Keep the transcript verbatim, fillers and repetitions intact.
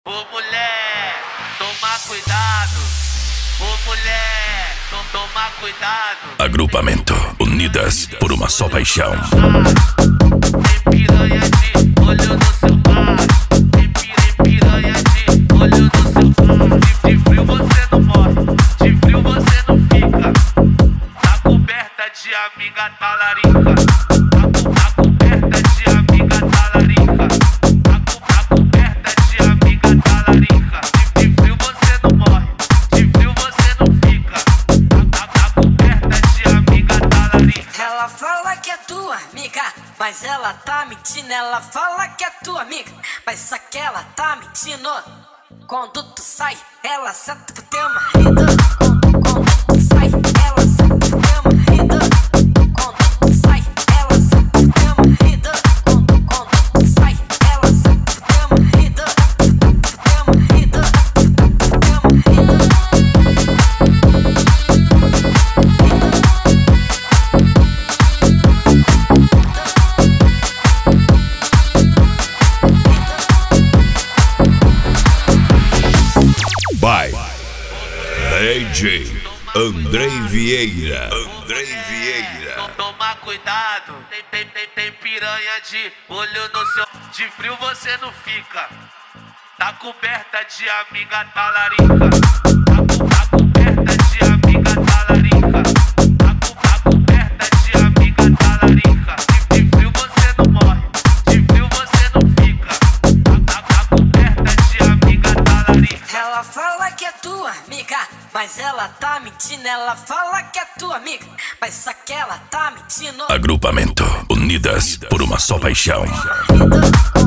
Ô mulher, toma cuidado. Ô mulher, to toma cuidado. Agrupamento, unidas por uma só paixão. Tem piranha de olho no seu bar. Tem piranha de olho no seu bar. De frio você não morre, de frio você não fica. Tá coberta de amiga talarica. Tá coberta de amiga talarica. Tá coberta de amiga talarica. De frio você não morre, de frio você não fica. Tá coberta de amiga talarica. Ela fala que é tua amiga, mas ela tá mentindo. Ela fala que é tua amiga, mas só que ela tá mentindo. Quando tu sai, ela senta pro teu marido. Quando tu sai, ela senta pro teu marido. Quando tu sai, ela senta pro teu marido. Quando, quando tu sai, ela senta pro teu marido. Pro teu marido, pro teu marido. By D J Andrei Vieira. Andrei Vieira. Toma cuidado, tem, tem, tem, tem piranha de olho no seu. De frio você não fica. Tá coberta de amiga talarica. Tá, tá coberta de amiga talarica. Tá, tá coberta de amiga talarica. De, de frio você não morre, de frio você não fica. Tá, tá, tá coberta de amiga talarica. Ela fala que é tua amiga, mas ela tá mentindo. Ela fala que é tua amiga, mas só que ela tá mentindo. Agrupamento, unidas por uma só paixão. Marido.